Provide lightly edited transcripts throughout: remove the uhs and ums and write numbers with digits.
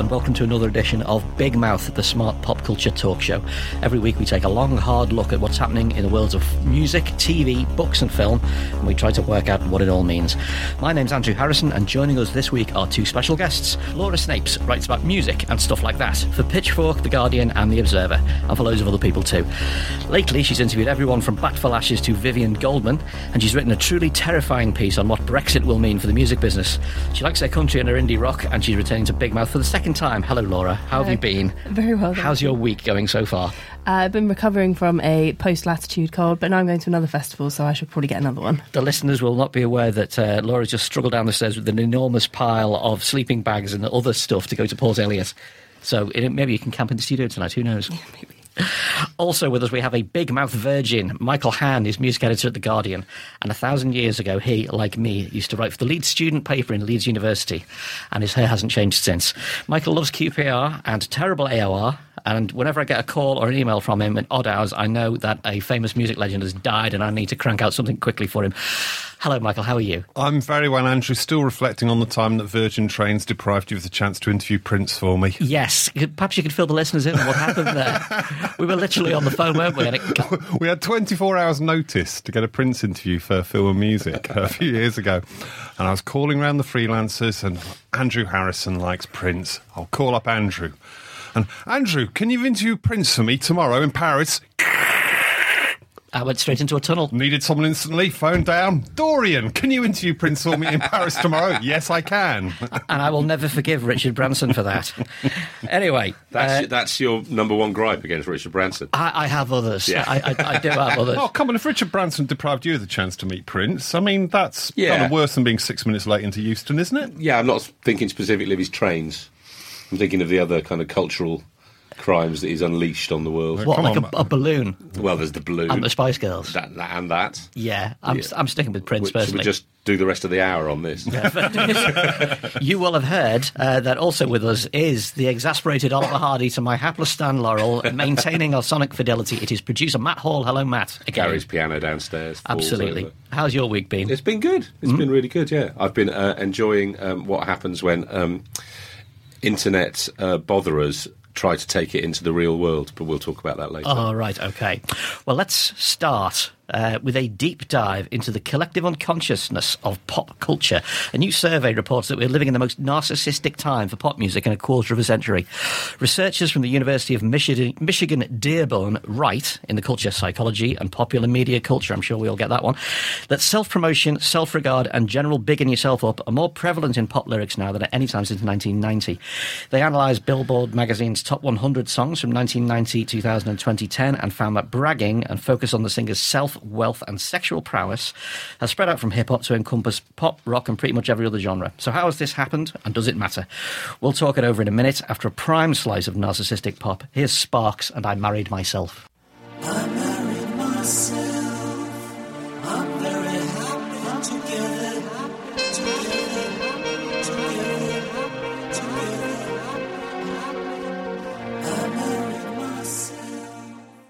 and welcome to another edition of Big Mouth, the smart pop culture talk show. Every week we take a long, hard look at what's happening in the worlds of music, TV, books and film, and we try to work out what it all means. My name's Andrew Harrison, and joining us this week are two special guests. Laura Snapes writes about music and stuff like that for Pitchfork, The Guardian and The Observer, and for loads of other people too. Lately she's interviewed everyone from Bat for Lashes to Vivian Goldman, and she's written a truly terrifying piece on what Brexit will mean for the music business. She likes her country and her indie rock, and she's returning to Big Mouth for the second time. Hello, Laura. How have you been? Very well. How's your week going so far? I've been recovering from a post-latitude cold, but now I'm going to another festival, so I should probably get another one. The listeners will not be aware that Laura's just struggled down the stairs with an enormous pile of sleeping bags and other stuff to go to Port Eliot. So maybe you can camp in the studio tonight, who knows? Yeah, maybe. Also with us we have a big mouth virgin. Michael Hann is music editor at The Guardian, and 1,000 years ago he, like me, used to write for the Leeds student paper in Leeds University, and his hair hasn't changed since. Michael loves QPR and terrible AOR, and whenever I get a call or an email from him at odd hours, I know that a famous music legend has died and I need to crank out something quickly for him. Hello, Michael, how are you? I'm very well, Andrew. Still reflecting on the time that Virgin Trains deprived you of the chance to interview Prince for me. Yes, perhaps you could fill the listeners in on what happened there. We were literally on the phone, weren't we? We had 24 hours notice to get a Prince interview for Film and Music a few years ago. And I was calling around the freelancers, and Andrew Harrison likes Prince. I'll call up Andrew. And, Andrew, can you interview Prince for me tomorrow in Paris? I went straight into a tunnel. Needed someone instantly, phone down. Dorian, can you interview Prince for me in Paris tomorrow? Yes, I can. And I will never forgive Richard Branson for that. Anyway. That's your number one gripe against Richard Branson. I have others. Yeah. I do have others. Oh, come on, if Richard Branson deprived you of the chance to meet Prince, I mean, that's kind of worse than being 6 minutes late into Euston, isn't it? Yeah, I'm not thinking specifically of his trains. I'm thinking of the other kind of cultural crimes that he's unleashed on the world. What, like a balloon? Well, there's the balloon. And the Spice Girls. That. Yeah, I'm sticking with Prince, personally. Should we just do the rest of the hour on this? You will have heard that also with us is the exasperated Oliver Hardy to my hapless Stan Laurel, maintaining our sonic fidelity. It is producer Matt Hall. Hello, Matt. Again. Gary's piano downstairs. Absolutely. How's your week been? It's been good. It's been really good, yeah. I've been enjoying what happens when internet botherers try to take it into the real world, but we'll talk about that later. Oh, right, OK. Well, let's start with a deep dive into the collective unconsciousness of pop culture. A new survey reports that we're living in the most narcissistic time for pop music in a quarter of a century. Researchers from the University of Michigan Dearborn write, in the Culture Psychology and Popular Media Culture, I'm sure we all get that one, that self-promotion, self-regard and general bigging yourself up are more prevalent in pop lyrics now than at any time since 1990. They analysed Billboard magazine's top 100 songs from 1990, 2000 and 2010 and found that bragging and focus on the singer's self, wealth and sexual prowess has spread out from hip-hop to encompass pop, rock and pretty much every other genre. So how has this happened and does it matter? We'll talk it over in a minute after a prime slice of narcissistic pop. Here's Sparks and I Married Myself. I married myself. I'm very happy together. I married myself.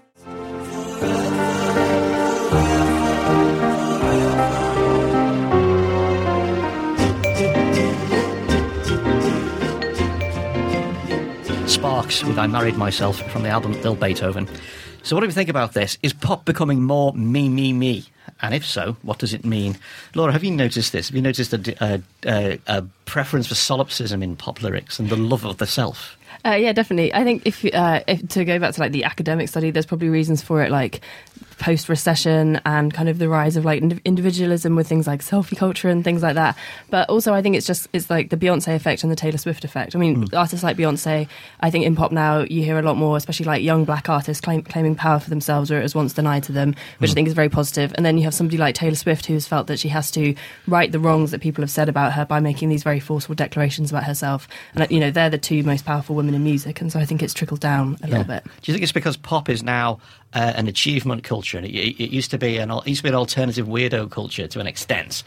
Sparks with I Married Myself from the album Little Beethoven. So what do we think about this? Is pop becoming more me, me, me? And if so, what does it mean? Laura, have you noticed this? Have you noticed a preference for solipsism in pop lyrics and the love of the self? Yeah, definitely. I think if to go back to like the academic study, there's probably reasons for it, like post-recession and kind of the rise of like individualism with things like selfie culture and things like that. But also I think it's like the Beyonce effect and the Taylor Swift effect. I mean, artists like Beyonce, I think in pop now you hear a lot more, especially like young black artists claiming power for themselves where it was once denied to them, which I think is very positive. And then you have somebody like Taylor Swift who's felt that she has to right the wrongs that people have said about her by making these very forceful declarations about herself. And, you know, they're the two most powerful women in music. And so I think it's trickled down a little bit. Do you think it's because pop is now an achievement culture? And it used to be an alternative weirdo culture to an extent.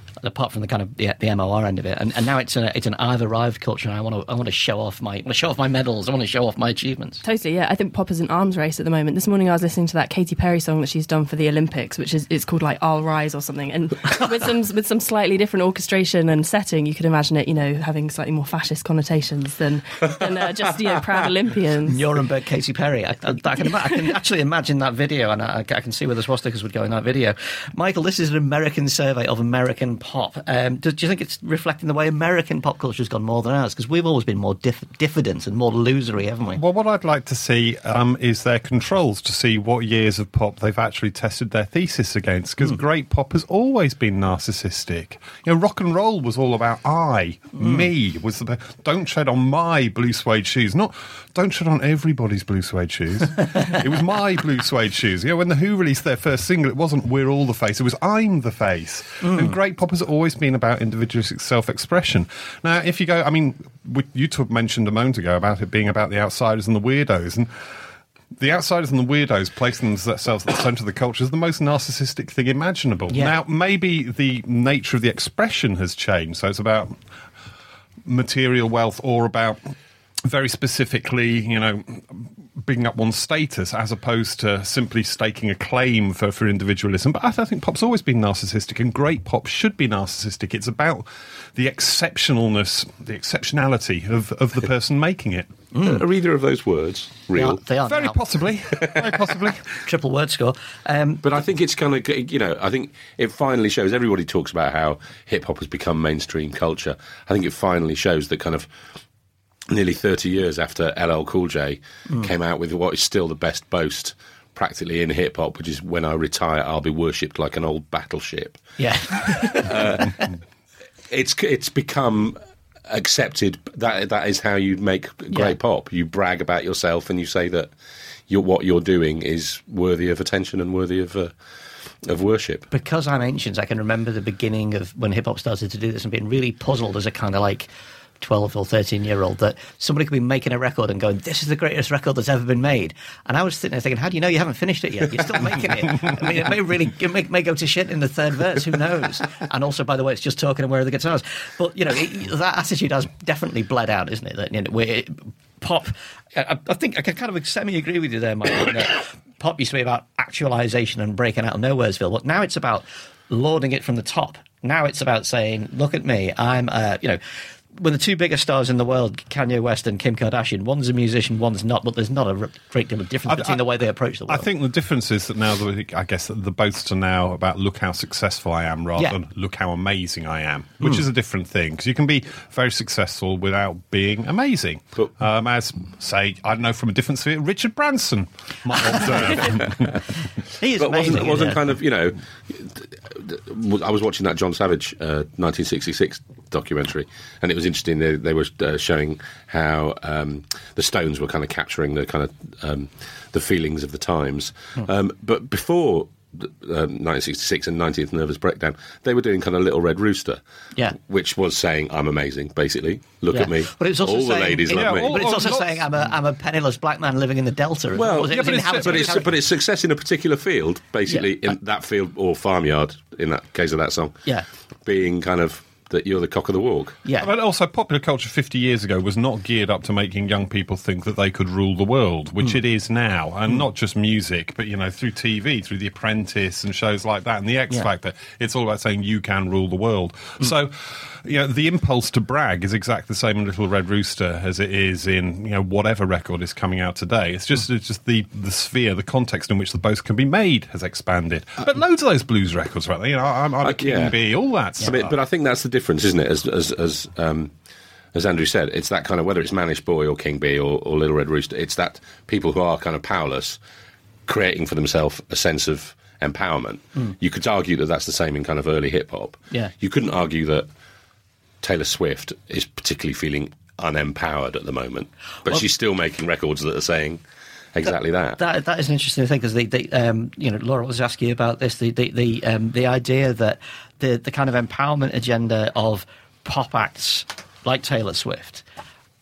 apart from the kind of the MOR end of it, and now it's an I've arrived culture, and I want to show off my medals, I want to show off my achievements. Totally, yeah. I think pop is an arms race at the moment. This morning I was listening to that Katy Perry song that she's done for the Olympics, which it's called like I'll Rise or something, and with some slightly different orchestration and setting, you could imagine it, having slightly more fascist connotations than just proud Olympians. Nuremberg Katy Perry. I can actually imagine that video, and I can see where the swastikas would go in that video. Michael, this is an American survey of American pop. Do you think it's reflecting the way American pop culture has gone more than ours? Because we've always been more diffident and more losery, haven't we? Well, what I'd like to see is their controls, to see what years of pop they've actually tested their thesis against, because great pop has always been narcissistic. Rock and roll was all about me, was don't tread on my blue suede shoes, not don't tread on everybody's blue suede shoes. It was my blue suede shoes. When the Who released their first single, it wasn't We're All the Face, it was I'm the Face. And great pop has always been about individualistic self-expression. Now, if you go, you two mentioned a moment ago about it being about the outsiders and the weirdos, and the outsiders and the weirdos placing themselves at the centre of the culture is the most narcissistic thing imaginable. Yeah. Now, maybe the nature of the expression has changed, so it's about material wealth or about very specifically, bigging up one's status as opposed to simply staking a claim for individualism. But I think pop's always been narcissistic, and great pop should be narcissistic. It's about the exceptionalness, the exceptionality of the person making it. Are either of those words real? They are Very now. Possibly. Very possibly. Triple word score. But I think it's kind of, I think it finally shows, everybody talks about how hip-hop has become mainstream culture. I think it finally shows that kind of nearly 30 years after LL Cool J came out with what is still the best boast practically in hip-hop, which is when I retire, I'll be worshipped like an old battleship. Yeah. It's become accepted that is how you make great pop. You brag about yourself and you say that what you're doing is worthy of attention and worthy of worship. Because I'm ancient, I can remember the beginning of when hip-hop started to do this and being really puzzled as a kind of like 12 or 13-year-old that somebody could be making a record and going, this is the greatest record that's ever been made. And I was sitting there thinking, how do you know you haven't finished it yet? You're still making it. It may go to shit in the third verse, who knows? And also, by the way, it's just talking and where are the guitars? But, that attitude has definitely bled out, isn't it? That, pop, I think I can kind of semi-agree with you there, Michael, that pop used to be about actualisation and breaking out of Nowheresville, but now it's about lauding it from the top. Now it's about saying, look at me, I'm, when the two biggest stars in the world, Kanye West and Kim Kardashian, one's a musician, one's not, but there's not a great deal of difference between the way they approach the world. I think the difference is that now, I guess, the boasts are now about look how successful I am rather than look how amazing I am, which is a different thing, because you can be very successful without being amazing. But, as, say, I don't know, from a different sphere, Richard Branson might observe. He is but amazing. wasn't kind of, I was watching that John Savage 1966 documentary, and it was interesting. They were showing how the Stones were kind of capturing the kind of the feelings of the times. But before 1966 and 19th Nervous Breakdown, they were doing kind of Little Red Rooster, which was saying I'm amazing, basically. Look at me. But it's also all saying, the ladies love me. But it's also saying I'm a penniless black man living in the Delta. Well, but it's success in a particular field, basically in that field or farmyard. In that case of that song, being kind of that you're the cock of the walk. Yeah. But also, popular culture 50 years ago was not geared up to making young people think that they could rule the world, which it is now. And not just music, but, through TV, through The Apprentice and shows like that, and The X Factor. It's all about saying you can rule the world. So, the impulse to brag is exactly the same in Little Red Rooster as it is in, whatever record is coming out today. It's just the sphere, the context in which the boast can be made has expanded. But loads of those blues records, right? I'm a King Bee, all that stuff. But I think that's the difference, isn't it? As Andrew said, it's that kind of, whether it's Manish Boy or King Bee or Little Red Rooster, it's that people who are kind of powerless creating for themselves a sense of empowerment. You could argue that that's the same in kind of early hip-hop. Yeah. You couldn't argue that Taylor Swift is particularly feeling unempowered at the moment, but she's still making records that are saying exactly that. That is an interesting thing, because Laura was asking you about this. The idea that the kind of empowerment agenda of pop acts like Taylor Swift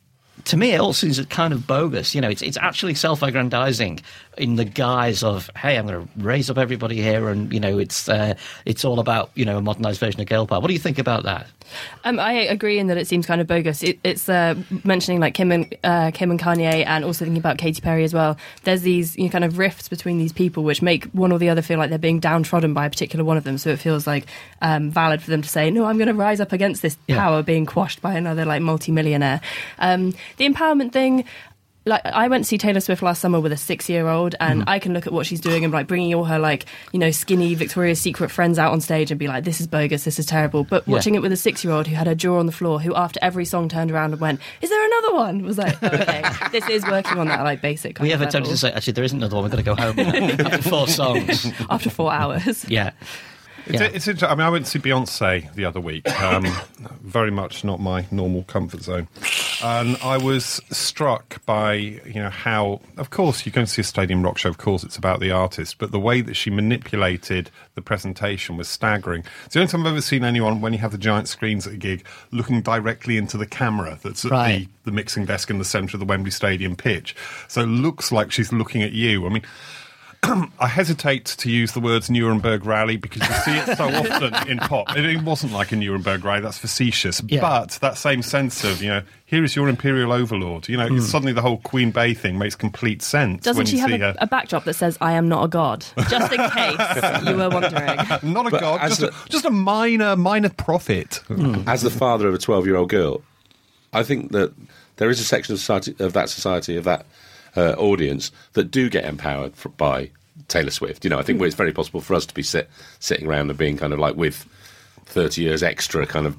to me, it all seems kind of bogus. You know, it's actually self-aggrandizing in the guise of, hey, I'm going to raise up everybody here, and you know, it's all about, you know, a modernised version of girl power. What do you think about that? I agree in that it seems kind of bogus. It's mentioning like Kim and Kanye, and also thinking about Katy Perry as well. There's these, you know, kind of rifts between these people which make one or the other feel like they're being downtrodden by a particular one of them. So it feels like valid for them to say, no, I'm going to rise up against this power being quashed by another like multi-millionaire. The empowerment thing. Like, I went to see Taylor Swift last summer with a 6-year-old, and I can look at what she's doing and like bringing all her like, you know, skinny Victoria's Secret friends out on stage and be like, this is bogus, this is terrible. But watching it with a 6-year-old who had her jaw on the floor, who after every song turned around and went, is there another one? Was like, oh, okay, this is working on that like basic kind We of ever level. tempted to say, actually, there isn't another one, we've got to go home after 4 songs. After 4 hours. Yeah. It's interesting. I mean, I went to see Beyonce the other week. Very much not my normal comfort zone. And I was struck by, you know, how, of course, you go and see a stadium rock show, of course, it's about the artist, but the way that she manipulated the presentation was staggering. It's the only time I've ever seen anyone, when you have the giant screens at a gig, looking directly into the camera that's at the mixing desk in the centre of the Wembley Stadium pitch. So it looks like she's looking at you. I mean, I hesitate to use the words Nuremberg Rally because you see it so often in pop. It wasn't like a Nuremberg Rally, that's facetious. Yeah. But that same sense of, you know, here is your imperial overlord. You know, suddenly the whole Queen Bey thing makes complete sense. Doesn't when she you have see her. a backdrop that says, I am not a god? Just in case you were wondering. Not a But god, as just a minor prophet. As the father of a 12-year-old girl, I think that there is a section of society, of that audience that do get empowered by Taylor Swift. You know, I think it's very possible for us to be sitting around and being kind of like with 30 years extra kind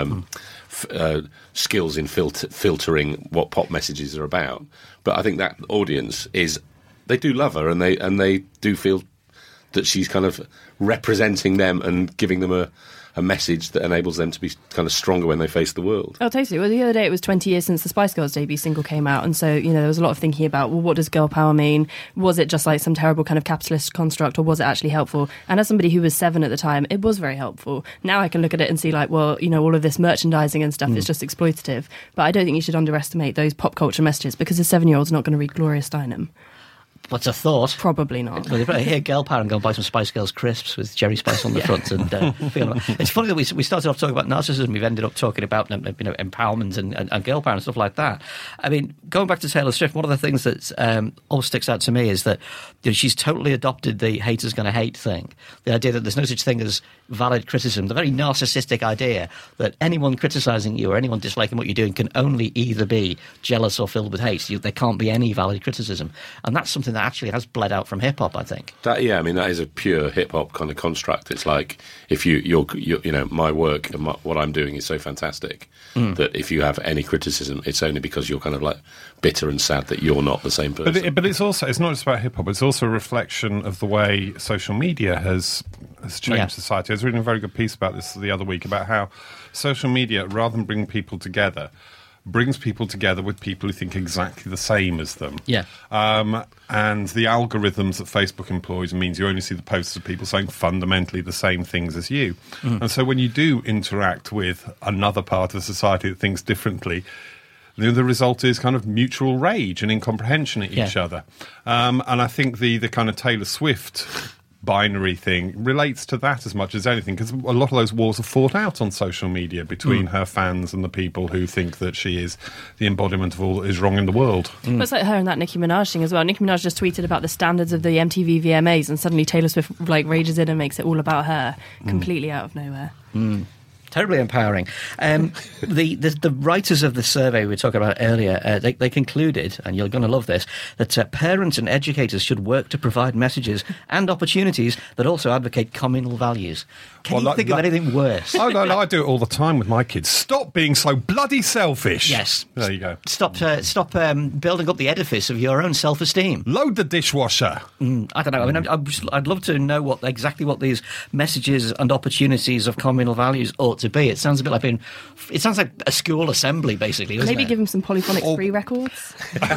of skills in filtering what pop messages are about. But I think that audience they do love her, and they do feel that she's kind of representing them and giving them a message that enables them to be kind of stronger when they face the world. Oh, totally. Well, the other day it was 20 years since the Spice Girls debut single came out, and so, you know, there was a lot of thinking about, well, what does girl power mean? Was it just like some terrible kind of capitalist construct, or was it actually helpful? And as somebody who was 7 at the time, it was very helpful. Now I can look at it and see like, well, you know, all of this merchandising and stuff is just exploitative. But I don't think you should underestimate those pop culture messages, because a 7-year-old's not going to read Gloria Steinem. What's a thought? Probably not. Well, they probably hear girl power and go and buy some Spice Girls crisps with Jerry Spice on the front. And feel it's funny that we started off talking about narcissism. We've ended up talking about, you know, empowerment and girl power and stuff like that. I mean, going back to Taylor Swift, one of the things that always sticks out to me is that, you know, she's totally adopted the haters gonna hate thing. The idea that there's no such thing as valid criticism. The very narcissistic idea that anyone criticising you or anyone disliking what you're doing can only either be jealous or filled with hate. There can't be any valid criticism. And that's something that actually has bled out from hip-hop, I think. I mean, that is a pure hip-hop kind of construct. It's like, if you know, my work and what I'm doing is so fantastic that if you have any criticism, it's only because you're kind of like bitter and sad that you're not the same person. But it's not just about hip-hop, it's also a reflection of the way social media has changed society. I was reading a very good piece about this the other week, about how social media, rather than bring people together, brings people together with people who think exactly the same as them. Yeah. And the algorithms that Facebook employs means you only see the posts of people saying fundamentally the same things as you. And so when you do interact with another part of society that thinks differently, the result is kind of mutual rage and incomprehension at each other. And I think the kind of Taylor Swift binary thing relates to that as much as anything, because a lot of those wars are fought out on social media between her fans and the people who think that she is the embodiment of all that is wrong in the world. But it's like her and that Nicki Minaj thing as well. Nicki Minaj just tweeted about the standards of the MTV VMAs, and suddenly Taylor Swift like rages in and makes it all about her, completely out of nowhere. Terribly empowering. The writers of the survey we were talking about earlier, they concluded, and you're going to love this, that parents and educators should work to provide messages and opportunities that also advocate communal values. Can you think of anything worse? Oh, no, I do it all the time with my kids. Stop being so bloody selfish. Yes. There you go. Stop building up the edifice of your own self-esteem. Load the dishwasher. I don't know. I mean, I'd love to know exactly what these messages and opportunities of communal values ought to be. It sounds a bit like it sounds like a school assembly, basically, doesn't Maybe it? give him some Polyphonics free records.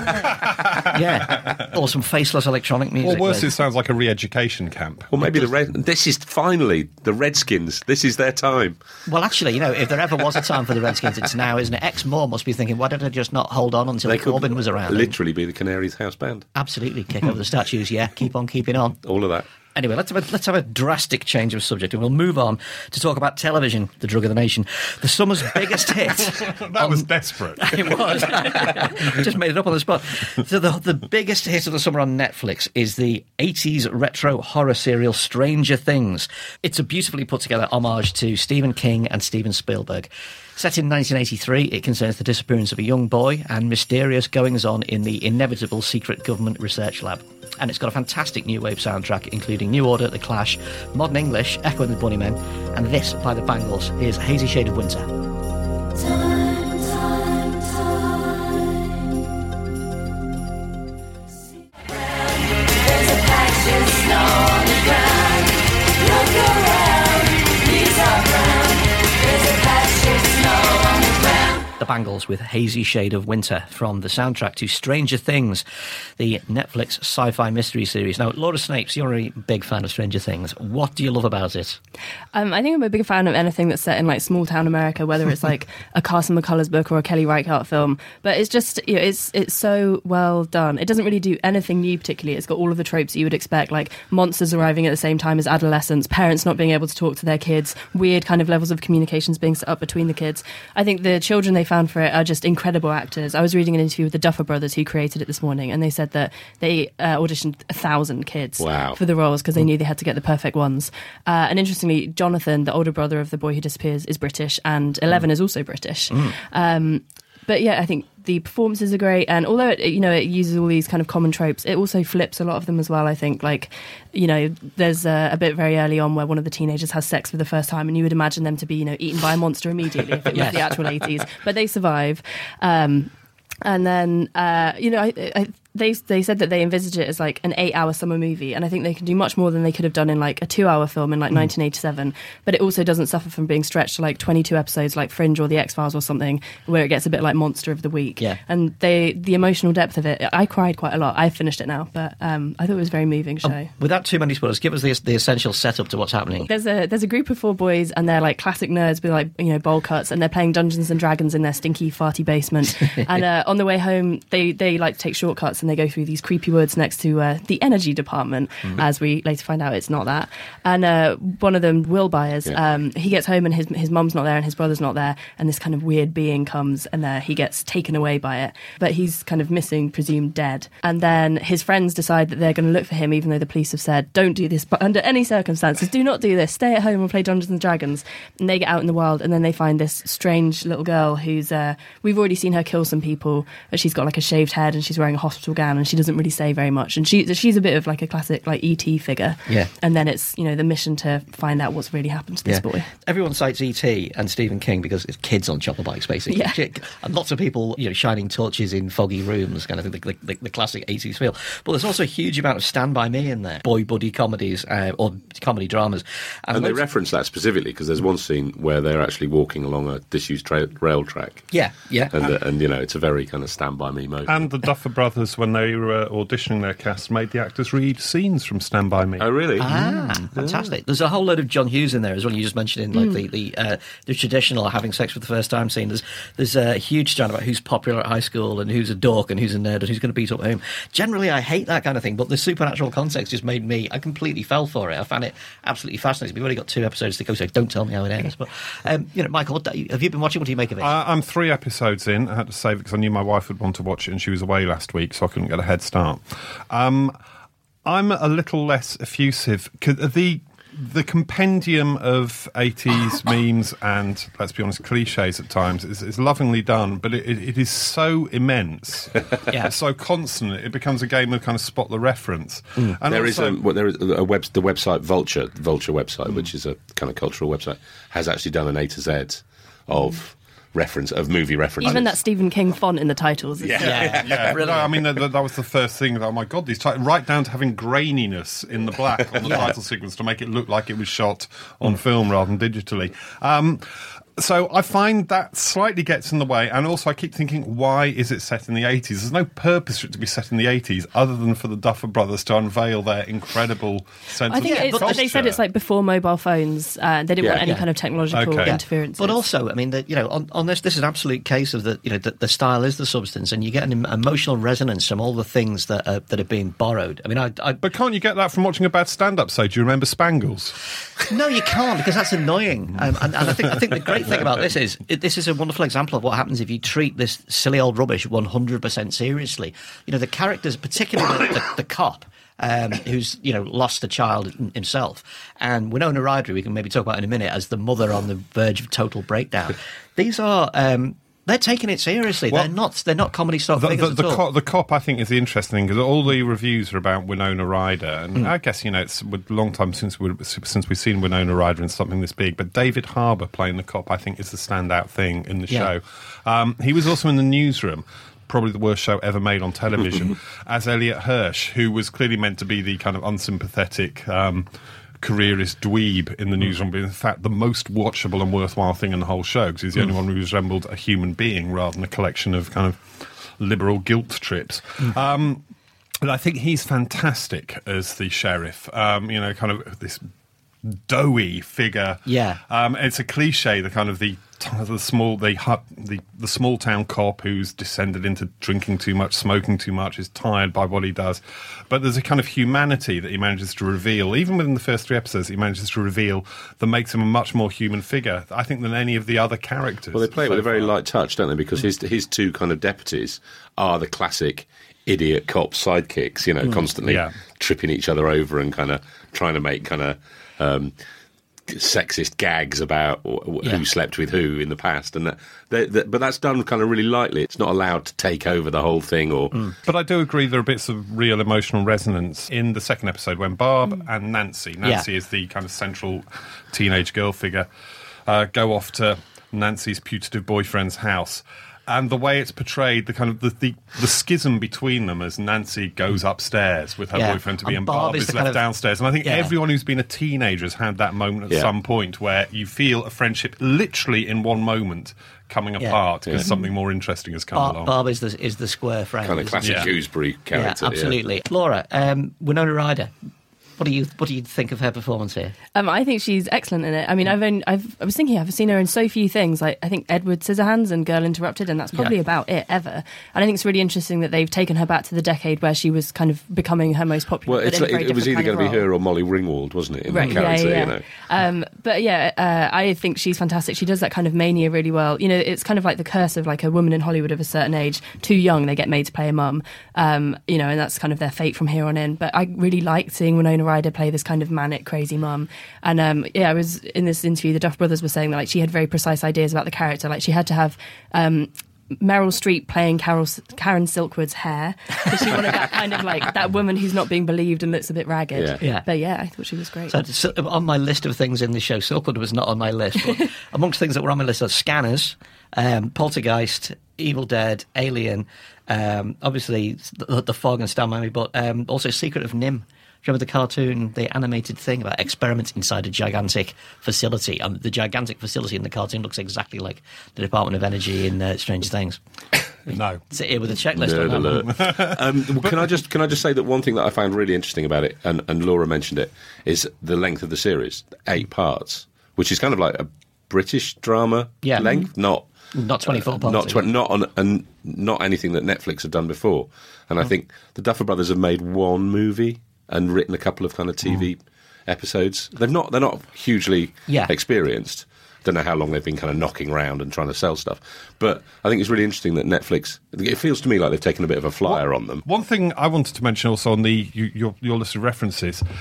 Yeah. Or some faceless electronic music. Or worse, it sounds like a re-education camp. Or maybe this is finally the Redskins. This is their time. Well, actually, if there ever was a time for the Redskins, it's now, isn't it? Ex-Moore must be thinking, why don't I just not hold on until Corbyn was around? Literally be the Canaries house band. Absolutely. Kick over the statues, yeah. Keep on keeping on. All of that. Anyway, let's have a drastic change of subject, and we'll move on to talk about television, the drug of the nation. The summer's biggest hit. That was desperate. It was. Just made it up on the spot. So the biggest hit of the summer on Netflix is the 80s retro horror serial Stranger Things. It's a beautifully put together homage to Stephen King and Steven Spielberg. Set in 1983, it concerns the disappearance of a young boy and mysterious goings-on in the inevitable secret government research lab. And it's got a fantastic new wave soundtrack, including New Order, The Clash, Modern English, Echo and the Bunnymen, and this by the Bangles. Here's Hazy Shade of Winter. Time, time, time. There's a patch of snow on the ground. Look around, leaves are brown. There's a patch of snow on the ground. The Bangles with Hazy Shade of Winter from the soundtrack to Stranger Things, the Netflix sci-fi mystery series. Now, Laura Snapes, you're a big fan of Stranger Things. What do you love about it? I think I'm a big fan of anything that's set in like small town America, whether it's like a Carson McCullers book or a Kelly Reichardt film. But it's just, it's so well done. It doesn't really do anything new particularly. It's got all of the tropes that you would expect, like monsters arriving at the same time as adolescents, parents not being able to talk to their kids, weird kind of levels of communications being set up between the kids. I think the children they found for it are just incredible actors. I was reading an interview with the Duffer Brothers who created it this morning, and they said that they auditioned 1,000 kids for the roles because they knew they had to get the perfect ones. And interestingly, Jonathan, the older brother of the boy who disappears, is British, and Eleven is also British. But yeah, I think the performances are great, and although it uses all these kind of common tropes, it also flips a lot of them as well. I think, like, there's a bit very early on where one of the teenagers has sex for the first time, and you would imagine them to be, eaten by a monster immediately if it was the actual 80s, but they survive. And then, they said that they envisage it as like an 8-hour summer movie, and I think they can do much more than they could have done in like a 2-hour film in like 1987. But it also doesn't suffer from being stretched to like 22 episodes like Fringe or The X-Files or something, where it gets a bit like Monster of the Week. Yeah. And the emotional depth of it, I cried quite a lot. I finished it now, but I thought it was a very moving show. Without too many spoilers, give us the essential setup to what's happening. There's a group of 4 boys, and they're like classic nerds with like bowl cuts, and they're playing Dungeons and Dragons in their stinky farty basement. And on the way home, they like to take shortcuts, and they go through these creepy woods next to the energy department. As we later find out, it's not that. And one of them, Will Byers, he gets home and his mum's not there and his brother's not there, and this kind of weird being comes, and he gets taken away by it, but he's kind of missing, presumed dead. And then his friends decide that they're going to look for him, even though the police have said don't do this, but under any circumstances do not do this, stay at home and play Dungeons and Dragons. And they get out in the wild, and then they find this strange little girl who's we've already seen her kill some people, but she's got like a shaved head and she's wearing a hospital gown, and she doesn't really say very much, and she's a bit of like a classic like E.T. figure. Yeah. And then it's the mission to find out what's really happened to this boy. Everyone cites E.T. and Stephen King because it's kids on chopper bikes, basically. Yeah. And lots of people, shining torches in foggy rooms, kind of the classic 80s feel. But there's also a huge amount of Stand By Me in there, boy buddy comedies or comedy dramas. And they reference that specifically because there's one scene where they're actually walking along a disused rail track. Yeah. And it's a very kind of Stand By Me moment. And the Duffer Brothers, when they were auditioning their cast, made the actors read scenes from Stand By Me. Oh, really? Fantastic. There's a whole load of John Hughes in there as well. You just mentioned in like the traditional having sex for the first time scene. There's a huge strand about who's popular at high school and who's a dork and who's a nerd and who's going to beat up whom. Generally, I hate that kind of thing, but the supernatural context just made I completely fell for it. I found it absolutely fascinating. We've only got 2 episodes to go, so don't tell me how it ends. But, Michael, have you been watching? What do you make of it? I'm 3 episodes in. I had to save it because I knew my wife would want to watch it, and she was away last week, so I couldn't get a head start. I'm a little less effusive. The compendium of 80s memes and, let's be honest, cliches at times is lovingly done, but it is so immense, so constant, it becomes a game of kind of spot the reference. And there is the website Vulture website, which is a kind of cultural website, has actually done an A to Z of movie references. Even that Stephen King font in the titles. Is Yeah, Brilliant. no, I mean that was the first thing. Oh my god, right down to having graininess in the black on the title sequence to make it look like it was shot on film rather than digitally. So I find that slightly gets in the way, and also I keep thinking, why is it set in the 80s? There's no purpose for it to be set in the 80s other than for the Duffer Brothers to unveil their incredible sense I think of they said it's like before mobile phones. They didn't want any kind of technological Okay. interference. But also, I mean, on this is an absolute case of the style is the substance, and you get an emotional resonance from all the things that are being borrowed. I mean, But can't you get that from watching a bad stand-up? So, do you remember Spangles? no, you can't, because that's annoying. And I think the great thing about this is this is a wonderful example of what happens if you treat this silly old rubbish 100% seriously. The characters, particularly the cop, who's lost a child himself, and Winona Ryder, we can maybe talk about in a minute, as the mother on the verge of total breakdown. These are. They're taking it seriously. Well, they're not comedy stock figures at all. The cop, I think, is the interesting thing because all the reviews are about Winona Ryder, and I guess it's a long time since we've seen Winona Ryder in something this big. But David Harbour playing the cop, I think, is the standout thing in the show. He was also in The Newsroom. Probably the worst show ever made on television, as Elliot Hirsch, who was clearly meant to be the kind of unsympathetic careerist dweeb in The Newsroom, but in fact the most watchable and worthwhile thing in the whole show, because he's the only one who resembled a human being rather than a collection of kind of liberal guilt trips. But I think he's fantastic as the sheriff. Kind of this doughy figure. Yeah. It's a cliche, the kind of the small town cop who's descended into drinking too much, smoking too much, is tired by what he does. But there's a kind of humanity that he manages to reveal, even within the first 3 episodes, he manages to reveal that makes him a much more human figure, I think, than any of the other characters. Well, they play it with a very light touch, don't they? Because his two kind of deputies are the classic idiot cop sidekicks, constantly tripping each other over and kind of trying to make kind of sexist gags about who slept with who in the past, and but that's done kind of really lightly. It's not allowed to take over the whole thing. But I do agree there are bits of real emotional resonance in the second episode when Barb and Nancy is the kind of central teenage girl figure, go off to Nancy's putative boyfriend's house. And the way it's portrayed, the kind of the schism between them as Nancy goes upstairs with her boyfriend to be, and Barb is left downstairs. And I think everyone who's been a teenager has had that moment at some point where you feel a friendship literally in one moment coming apart because something more interesting has come along. Barb is the square friend. Kind of classic Dewsbury character. Yeah, absolutely. Laura, Winona Ryder. What do you think of her performance here? I think she's excellent in it. I mean, I was thinking I've seen her in so few things. Like I think Edward Scissorhands and Girl Interrupted, and that's probably about it ever. And I think it's really interesting that they've taken her back to the decade where she was kind of becoming her most popular. Well, it was either going to be her or Molly Ringwald, wasn't it? In that character, I think she's fantastic. She does that kind of mania really well. It's kind of like the curse of like a woman in Hollywood of a certain age, too young, they get made to play a mum. And that's kind of their fate from here on in. But I really liked seeing Winona Ryder play this kind of manic, crazy mum. And I was in this interview, the Duff brothers were saying that like she had very precise ideas about the character. Like she had to have Meryl Streep playing Karen Silkwood's hair, because she wanted that kind of like that woman who's not being believed and looks a bit ragged. But I thought she was great. So on my list of things in the show, Silkwood was not on my list, but amongst things that were on my list are Scanners, Poltergeist, Evil Dead, Alien, obviously the Fog and Stand By Me, but also Secret of Nim. Do you remember the cartoon, the animated thing about experiments inside a gigantic facility? The gigantic facility in the cartoon looks exactly like the Department of Energy in Stranger Things. No. Sit here with a checklist Nerd on that. alert. Can I just say that one thing that I found really interesting about it, and Laura mentioned it, is the length of the series, 8 parts, which is kind of like a British drama length, not 24 parts. Not anything that Netflix have done before. And I think the Duffer Brothers have made one movie and written a couple of kind of TV episodes. They're not hugely experienced. Don't know how long they've been kind of knocking around and trying to sell stuff. But I think it's really interesting that Netflix, it feels to me like they've taken a bit of a flyer on them. One thing I wanted to mention also on your list of references,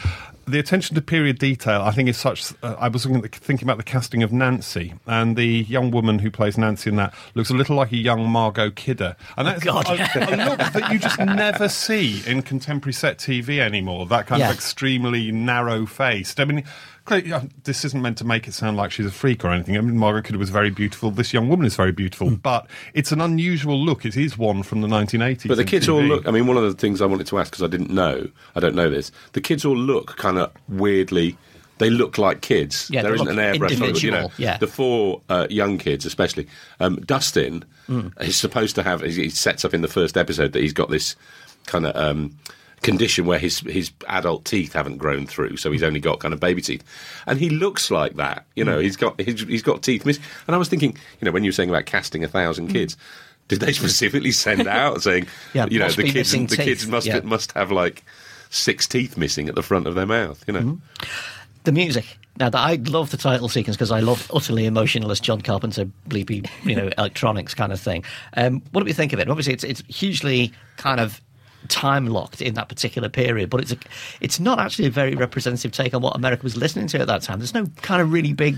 The attention to period detail, I think, is such. I was thinking about the casting of Nancy, and the young woman who plays Nancy in that looks a little like a young Margot Kidder, and that's God. a look that you just never see in contemporary set TV anymore. That kind Yeah. of extremely narrow-faced. I mean, clearly, this isn't meant to make it sound like she's a freak or anything. I mean, Margot Kidder was very beautiful. This young woman is very beautiful, but it's an unusual look. It is one from the 1980s. But the in kids TV. all look. I mean, one of the things I wanted to ask because I don't know this. The kids all look kind of weirdly. They look like kids. Yeah, there they isn't an look airbrush. individual, yeah. The four young kids, especially Dustin, is supposed to have. He sets up in the first episode that he's got this kind of. Condition where his adult teeth haven't grown through, so he's only got kind of baby teeth, and he looks like that. He's got teeth missing. And I was thinking, when you were saying about casting 1,000 kids, did they specifically send out saying, Yeah, the must be kids missing the kids teeth. must have like 6 teeth missing at the front of their mouth? The music. Now, I love the title sequence because I love utterly emotionless John Carpenter, bleepy, electronics kind of thing. What do we think of it? Obviously, it's hugely kind of time locked in that particular period, but it's not actually a very representative take on what America was listening to at that time. There's no kind of really big,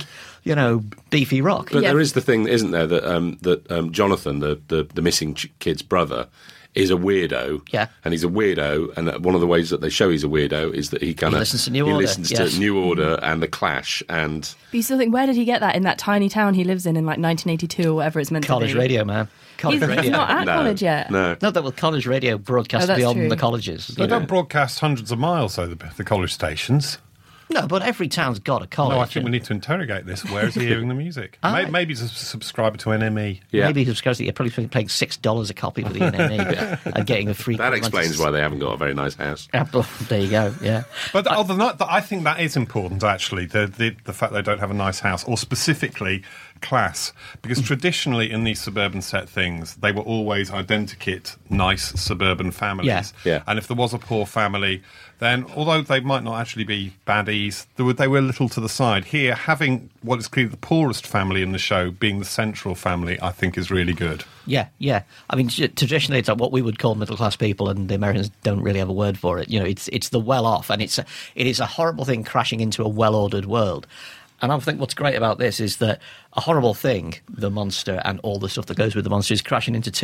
beefy rock. But Yeah. there is the thing, isn't there, that Jonathan, the missing kid's brother, is a weirdo. Yeah. And he's a weirdo, and one of the ways that they show he's a weirdo is that he listens to New Order, listens yes. to New Order and The Clash, and But you still think, where did he get that in that tiny town he lives in like 1982 or whatever it's meant College to be? radio, man. College He's radio. not at no, college yet. No. Not that with college radio broadcast Oh, that's beyond true. the colleges. They don't broadcast hundreds of miles, though, the college stations. No, but every town's got a college. No, I think we need to interrogate this. Where is he hearing the music? Maybe he's a subscriber to NME. Yeah. Maybe he's probably paying $6 a copy for the NNE and getting a free. That explains why they haven't got a very nice house. There you go. Yeah. But other than that, I think that is important, actually, the fact they don't have a nice house, or specifically class, because traditionally in these suburban set things, they were always identikit nice suburban families. Yeah. Yeah. And if there was a poor family, then although they might not actually be baddies, they were a little to the side. Here, having what is clearly the poorest family in the show being the central family, I think is really good. Yeah, yeah. I mean, traditionally, it's like what we would call middle class people, and the Americans don't really have a word for it. It's the well off, and it is a horrible thing crashing into a well ordered world. And I think what's great about this is that a horrible thing, the monster and all the stuff that goes with the monster, is crashing into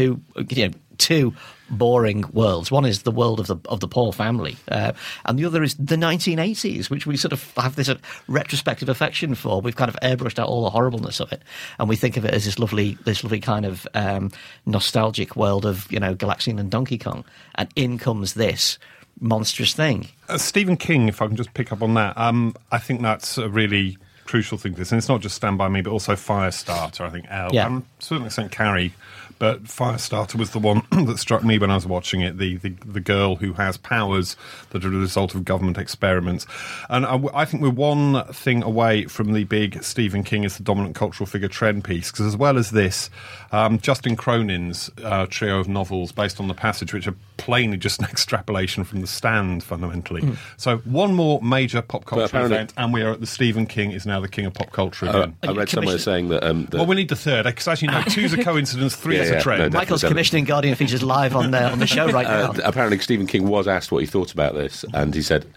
two boring worlds. One is the world of the poor family, and the other is the 1980s, which we sort of have this retrospective affection for. We've kind of airbrushed out all the horribleness of it, and we think of it as this lovely kind of nostalgic world of Galaxian and Donkey Kong, and in comes this monstrous thing. Stephen King, if I can just pick up on that, I think that's a really crucial thing to this, and it's not just Stand By Me, but also Firestarter. I think Yeah. to a certain extent Carrie, but Firestarter was the one that struck me when I was watching it. The girl who has powers that are the result of government experiments, and I think we're one thing away from the big Stephen King as the dominant cultural figure trend piece, because as well as this, Justin Cronin's trio of novels based on The Passage, which are plainly just an extrapolation from The Stand, fundamentally. So one more major pop culture apparently- event, and we are at the Stephen King is now the king of pop culture again. I read somewhere saying that. Well, we need the third, because as you know, two's a coincidence, three is Yeah, a trend. no, Michael's definitely. commissioning Guardian features live on the show right now. Apparently, Stephen King was asked what he thought about this, and he said,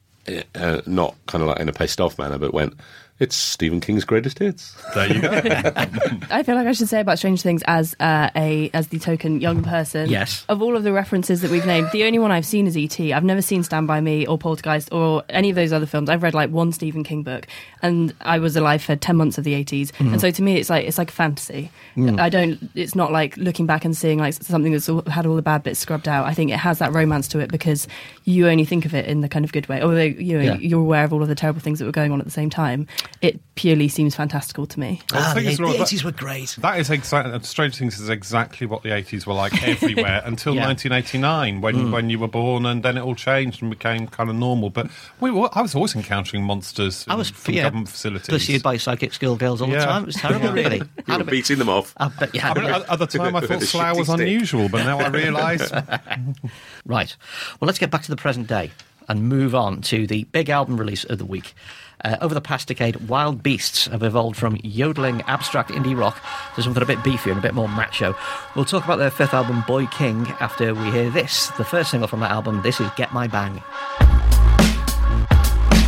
not kind of like in a pissed off manner, but went, "It's Stephen King's greatest hits." There you go. I feel like I should say about Stranger Things as the token young person. Yes. Of all of the references that we've named, the only one I've seen is E.T. I've never seen Stand By Me or Poltergeist or any of those other films. I've read like one Stephen King book, and I was alive for 10 months of the 80s. And so to me, it's like fantasy. It's not like looking back and seeing like something that's had all the bad bits scrubbed out. I think it has that romance to it because you only think of it in the kind of good way. Although you're aware of all of the terrible things that were going on at the same time, it purely seems fantastical to me. Well, the thing is, The Rob, 80s were great. That is exactly. Stranger Things is exactly what the 80s were like everywhere until Yeah. 1989, when you were born, and then it all changed and became kind of normal. But I was always encountering monsters from government facilities. pursued by psychic schoolgirls all the Yeah. time. It was terrible, really. You were beating them off. I bet you had I mean, at the time, I thought Slough was Shitty stick. unusual, but now I realise. Right. Well, let's get back to the present day and move on to the big album release of the week. Over the past decade, Wild Beasts have evolved from yodeling abstract indie rock to something a bit beefier and a bit more macho. We'll talk about their fifth album, Boy King, after we hear this, the first single from that album. This is Get My Bang.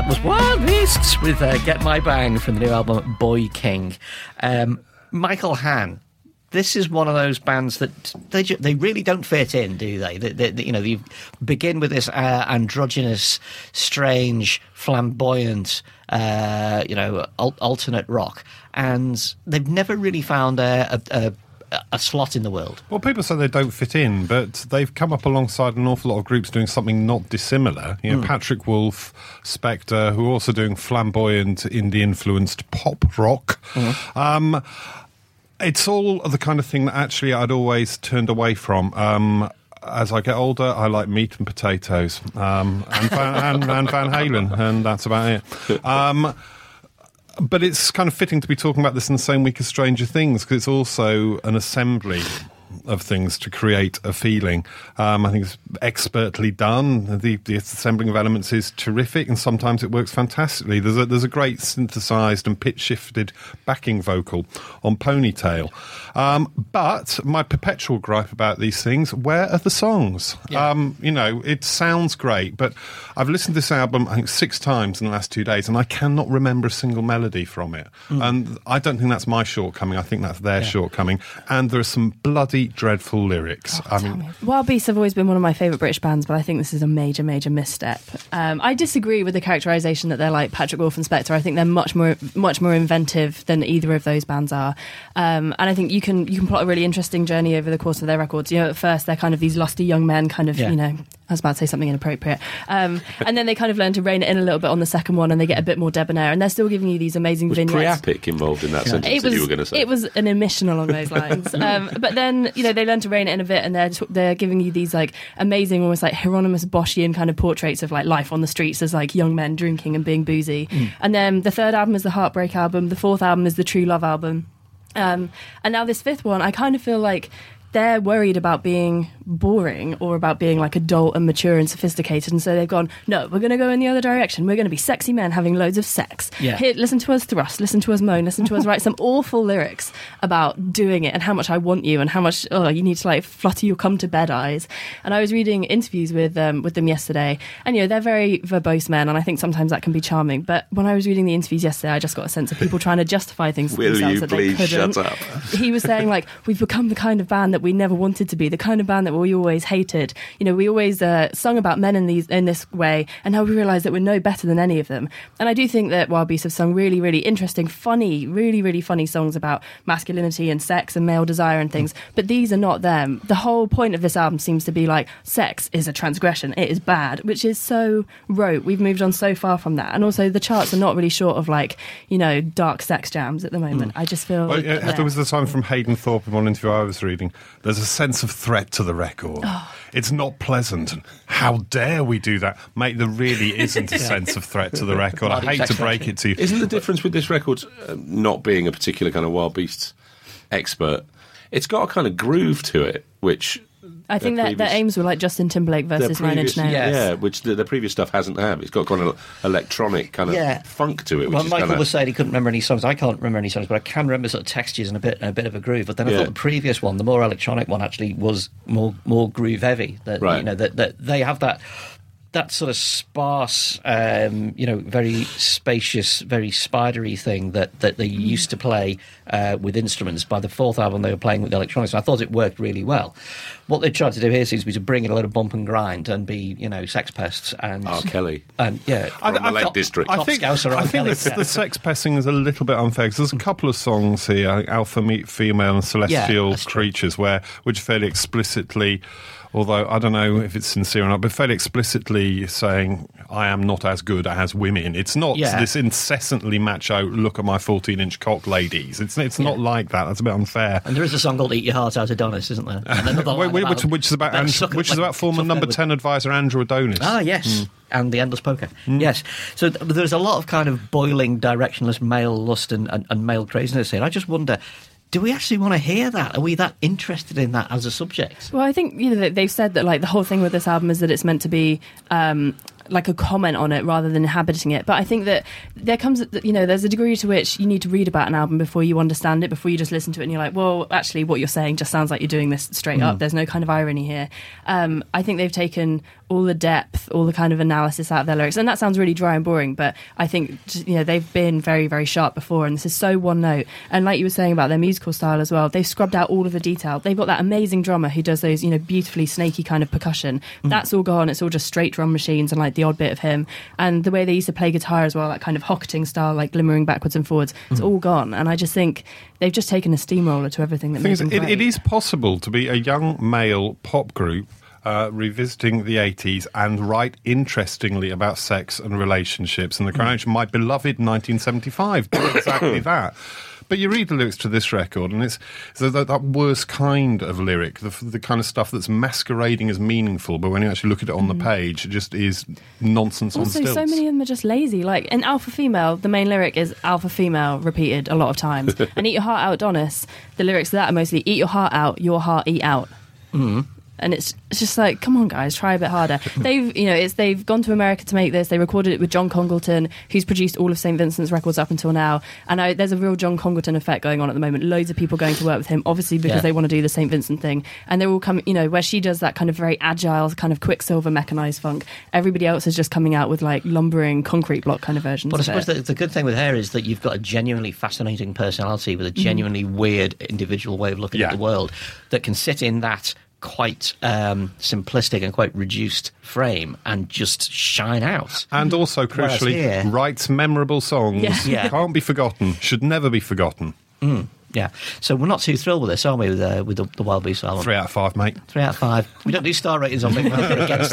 That was Wild Beasts with Get My Bang from the new album Boy King. Michael Hann. This is one of those bands that they really don't fit in, do they? You begin with this androgynous, strange, flamboyant, alternate rock, and they've never really found a slot in the world. Well, people say they don't fit in, but they've come up alongside an awful lot of groups doing something not dissimilar. Patrick Wolf, Spectre, who are also doing flamboyant, indie-influenced pop rock. It's all the kind of thing that actually I'd always turned away from. As I get older, I like meat and potatoes, and Van Halen, and that's about it. But it's kind of fitting to be talking about this in the same week as Stranger Things, because it's also an assembly of things to create a feeling. I think it's expertly done. The assembling of elements is terrific, and sometimes it works fantastically. There's a great synthesized and pitch shifted backing vocal on Ponytail. But my perpetual gripe about these things: where are the songs? Yeah. It sounds great, but I've listened to this album I think 6 times in the last 2 days, and I cannot remember a single melody from it. And I don't think that's my shortcoming. I think that's their shortcoming. And there are some bloody dreadful lyrics. Wild Beasts have always been one of my favourite British bands, but I think this is a major, major misstep. I disagree with the characterisation that they're like Patrick Wolf and Spectre. I think they're much more inventive than either of those bands are. And I think you can plot a really interesting journey over the course of their records. At first they're kind of these lusty young men, kind of, I was about to say something inappropriate. And then they kind of learn to rein it in a little bit on the second one, and they get a bit more debonair, and they're still giving you these amazing vignettes. Was Priapic involved in that sentence that you were going to say? It was an omission along those lines. But then, they learn to rein it in a bit, and they're giving you these like amazing, almost like Hieronymus Boschian kind of portraits of like life on the streets as like young men drinking and being boozy. And then the third album is the Heartbreak album. The fourth album is the True Love album. And now this fifth one, I kind of feel like they're worried about being boring or about being like adult and mature and sophisticated, and so they've gone, no, we're going to go in the other direction. We're going to be sexy men having loads of sex. Here, listen to us thrust, listen to us moan, listen to us write some awful lyrics about doing it and how much I want you and how much you need to like flutter your come to bed eyes. And I was reading interviews with them yesterday, and they're very verbose men, and I think sometimes that can be charming. But when I was reading the interviews yesterday, I just got a sense of people trying to justify things to themselves that they couldn't. Will you please shut up? He was saying like, we've become the kind of band that we never wanted to be, the kind of band that we always hated. We always sung about men in this way, and now we realise that we're no better than any of them. And I do think that Wild Beasts have sung really, really interesting, funny, really, really funny songs about masculinity and sex and male desire and things, but these are not them. The whole point of this album seems to be like, sex is a transgression, it is bad, which is so rote. We've moved on so far from that, and also the charts are not really short of like, dark sex jams at the moment. I just feel there was the time from Hayden Thorpe in one interview I was reading, there's a sense of threat to the record. It's not pleasant. How dare we do that? Mate, there really isn't a sense of threat to the record. I hate to break it to you. Isn't the difference with this record, not being a particular kind of Wild Beasts expert, it's got a kind of groove to it, which I think that their aims were like Justin Timberlake versus Nine Inch Nails. Yeah, which the previous stuff hasn't had. It's got kind of electronic kind of funk to it. Well, Michael was saying he couldn't remember any songs. I can't remember any songs, but I can remember sort of textures and a bit of a groove. But then I thought the previous one, the more electronic one, actually was more groove heavy. That they have that sort of sparse, very spacious, very spidery thing that they used to play with instruments. By the fourth album, they were playing with electronics, and I thought it worked really well. What they tried to do here seems to be to bring in a lot of bump and grind and be, Sex Pests and R. Kelly. And from the Lake District. I think the Sex Pesting is a little bit unfair, because there's a couple of songs here, Alpha Meet Female and Celestial Creatures, which fairly explicitly, although I don't know if it's sincere or not, but fairly explicitly saying, I am not as good as women. It's not this incessantly macho, look at my 14-inch cock, ladies. It's not like that. That's a bit unfair. And there is a song called Eat Your Heart Out, Adonis, isn't there? Which is about former number 10 advisor Andrew Adonis. Ah, yes. And the Endless Poker. Yes. So there's a lot of kind of boiling, directionless male lust and male craziness here. I just wonder, do we actually want to hear that? Are we that interested in that as a subject? Well, I think they've said that like the whole thing with this album is that it's meant to be like a comment on it rather than inhabiting it. But I think that there comes, there's a degree to which you need to read about an album before you understand it, before you just listen to it and you're like, well, actually what you're saying just sounds like you're doing this straight up. There's no kind of irony here. I think they've taken all the depth, all the kind of analysis out of their lyrics. And that sounds really dry and boring, but I think, you know, they've been very, very sharp before, and this is so one note. And like you were saying about their musical style as well, they've scrubbed out all of the detail. They've got that amazing drummer who does those, you know, beautifully snaky kind of percussion. That's all gone. It's all just straight drum machines and like the odd bit of him. And the way they used to play guitar as well, that kind of hocketing style, like glimmering backwards and forwards, it's all gone. And I just think they've just taken a steamroller to everything that makes them great. It is possible to be a young male pop group revisiting the 80s and write interestingly about sex and relationships. And the Coronation, my beloved 1975, did exactly that. But you read the lyrics to this record, and it's that worst kind of lyric, the kind of stuff that's masquerading as meaningful, but when you actually look at it on the page, it just is nonsense on stilts. Also, so many of them are just lazy. Like, in Alpha Female, the main lyric is Alpha Female repeated a lot of times. And Eat Your Heart Out, Adonis, the lyrics to that are mostly Eat your heart out, your heart eat out. And it's just like, come on, guys, try a bit harder. They've gone to America to make this. They recorded it with John Congleton, who's produced all of St. Vincent's records up until now. And there's a real John Congleton effect going on at the moment. Loads of people going to work with him, obviously because they want to do the St. Vincent thing. And they're all coming, you know, where she does that kind of very agile, kind of Quicksilver mechanized funk. Everybody else is just coming out with like lumbering concrete block kind of versions. But I suppose the good thing with her is that you've got a genuinely fascinating personality with a genuinely weird individual way of looking at the world that can sit in that quite simplistic and quite reduced frame and just shine out. And also, crucially, writes memorable songs. Can't be forgotten, should never be forgotten. Yeah, so we're not too thrilled with this, are we, with the Wild Beasts album? 3 out of 5, mate. 3 out of 5. We don't do star ratings on Big Mouth, we're against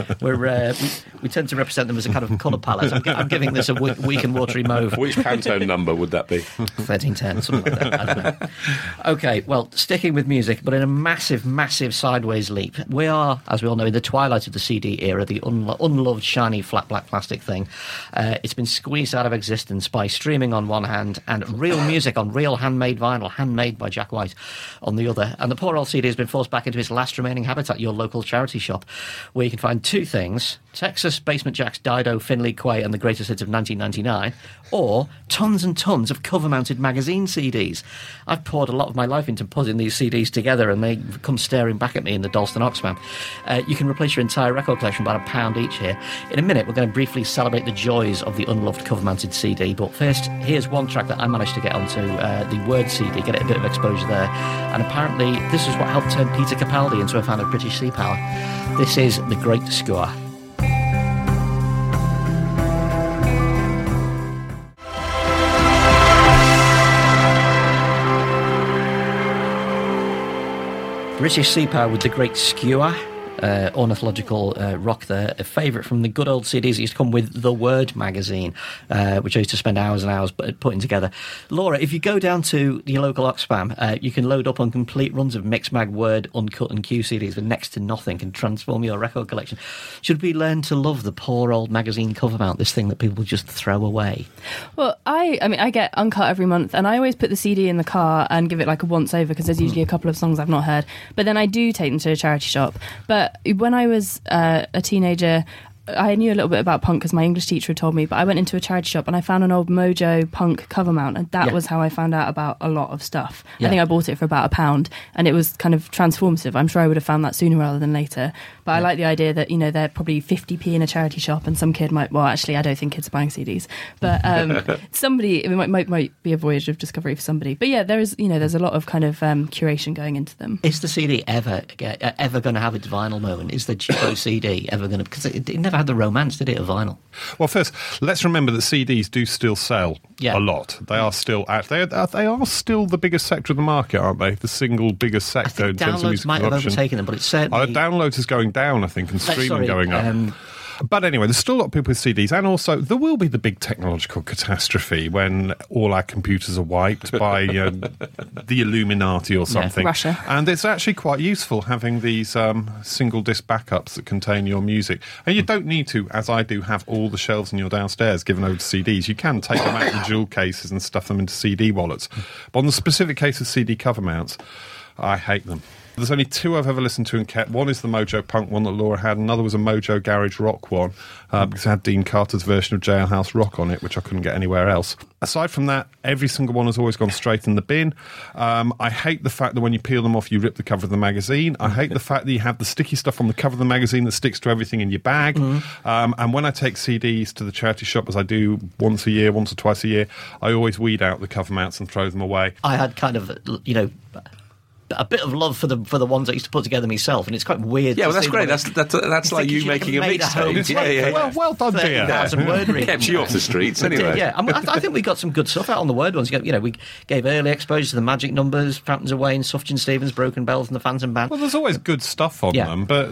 them. We tend to represent them as a kind of colour palette. I'm giving this a weak and watery mauve. Which Pantone number would that be? 1310, something like that. I don't know. Okay, well, sticking with music, but in a massive, massive sideways leap. We are, as we all know, in the twilight of the CD era, the unloved, shiny, flat black plastic thing. It's been squeezed out of existence by streaming on one hand and real music on real handmade vinyl, handmade by Jack White on the other. And the poor old CD has been forced back into its last remaining habitat, your local charity shop, where you can find two things: Texas, Basement Jaxx, Dido, Finley Quay and the greatest hits of 1999, or tons and tons of cover-mounted magazine CDs. I've poured a lot of my life into putting these CDs together, and they come staring back at me in the Dalston Oxfam. You can replace your entire record collection by £1 each here. In a minute, we're going to briefly celebrate the joys of the unloved cover-mounted CD, but first, here's one track that I managed to get onto the Word CD, get it a bit of exposure there, and apparently this is what helped turn Peter Capaldi into a fan of British Sea Power. This is The Great Score. British Sea Power with The Great Skewer. Ornithological rock there, a favourite from the good old CDs that used to come with The Word magazine, which I used to spend hours and hours putting together. Laura, if you go down to your local Oxfam, you can load up on complete runs of Mixmag, Word, Uncut and Q CDs for next to nothing and transform your record collection. Should we learn to love the poor old magazine cover mount, this thing that people just throw away? Well, I get Uncut every month, and I always put the CD in the car and give it like a once over, because there's usually a couple of songs I've not heard, but then I do take them to a charity shop. But when I was a teenager, I knew a little bit about punk because my English teacher had told me, but I went into a charity shop and I found an old Mojo punk cover mount, and that was how I found out about a lot of stuff. I think I bought it for about £1, and it was kind of transformative. I'm sure I would have found that sooner rather than later. But I like the idea that, you know, they're probably 50p in a charity shop, and some kid might, well, actually, I don't think kids are buying CDs, but somebody, it might be a voyage of discovery for somebody. But yeah, there's a lot of kind of curation going into them. Is the CD ever going to have its vinyl moment? Is the cheapo CD ever going to, because it never had the romance, did it, of vinyl? Well, first, let's remember that CDs do still sell a lot. They are still they are still the biggest sector of the market, aren't they? The single biggest sector in terms of music might production. have overtaken them, but it's certainly downloads is going down, I think, and streaming going up. But anyway, there's still a lot of people with CDs, and also there will be the big technological catastrophe when all our computers are wiped by the Illuminati or something. Russia. And it's actually quite useful having these single disc backups that contain your music. And you don't need to, as I do, have all the shelves in your downstairs given over to CDs. You can take them out of the jewel cases and stuff them into CD wallets. But on the specific case of CD cover mounts, I hate them. There's only two I've ever listened to and kept. One is the Mojo Punk one that Laura had. Another was a Mojo Garage Rock one, because it had Dean Carter's version of Jailhouse Rock on it, which I couldn't get anywhere else. Aside from that, every single one has always gone straight in the bin. I hate the fact that when you peel them off, you rip the cover of the magazine. I hate the fact that you have the sticky stuff on the cover of the magazine that sticks to everything in your bag. And when I take CDs to the charity shop, as I do once or twice a year, I always weed out the cover mounts and throw them away. I had kind of, a bit of love for the ones I used to put together myself, and it's quite weird. Yeah, to well, that's see great. them. That's like you making a mixtape. Yeah. Well done, dear. 30,000 word reading. Kept you off the streets We did, anyway. yeah. I think we got some good stuff out on the word ones. We gave early exposure to the Magic Numbers, Fountains of Wayne, Sufjan Stevens, Broken Bells, and the Phantom Band. Well, there's always good stuff on Yeah. them, but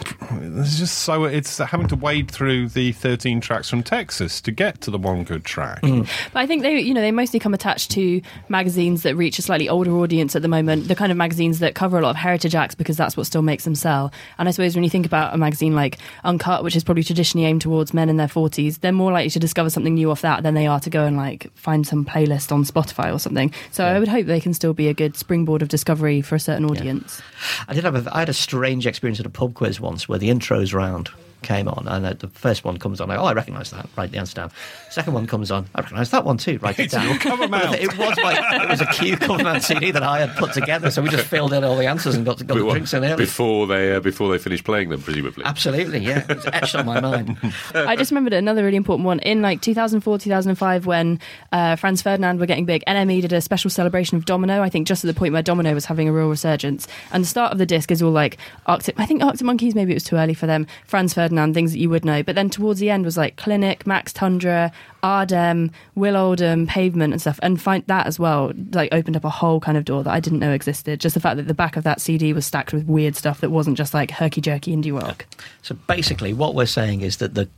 it's just it's having to wade through the 13 tracks from Texas to get to the one good track. But I think they mostly come attached to magazines that reach a slightly older audience at the moment, the kind of magazines that cover a lot of heritage acts because that's what still makes them sell. And I suppose when you think about a magazine like Uncut, which is probably traditionally aimed towards men in their 40s, they're more likely to discover something new off that than they are to go and find some playlist on Spotify or something. So I would hope they can still be a good springboard of discovery for a certain audience. I had a strange experience at a pub quiz once where the intros round came on, and the first one comes on, I recognise that, write the answer down. Second one comes on, I recognise that one too, write it down. It was a Q Coverman CD that I had put together, so we just filled in all the answers and got the drinks in early. Before they finished playing them, presumably. Absolutely, yeah. It was etched on my mind. I just remembered another really important one. In 2004, 2005, when Franz Ferdinand were getting big, NME did a special celebration of Domino, I think just at the point where Domino was having a real resurgence. And the start of the disc is all Arctic Monkeys, maybe it was too early for them, Franz Ferdinand, things that you would know. But then towards the end was Clinic, Max Tundra, Ardem, Will Oldham, Pavement and stuff. And find that as well, opened up a whole kind of door that I didn't know existed. Just the fact that the back of that CD was stacked with weird stuff that wasn't just herky-jerky indie rock. So basically what we're saying is that the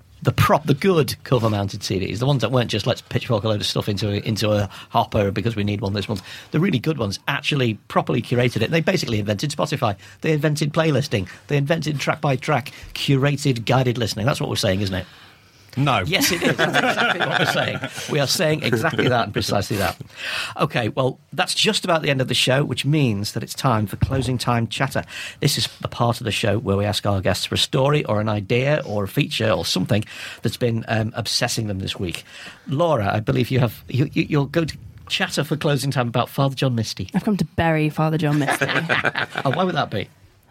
good cover-mounted CDs, the ones that weren't just let's pitchfork a load of stuff into a hopper because we need one of those ones, the really good ones actually properly curated it. They basically invented Spotify. They invented playlisting. They invented track-by-track, curated, guided listening. That's what we're saying, isn't it? No. Yes, it is. That's exactly what we're saying. We are saying exactly that and precisely that. Okay, well, that's just about the end of the show, which means that it's time for Closing Time Chatter. This is the part of the show where we ask our guests for a story or an idea or a feature or something that's been obsessing them this week. Laura, I believe you'll go to chatter for Closing Time about Father John Misty. I've come to bury Father John Misty. Oh, why would that be?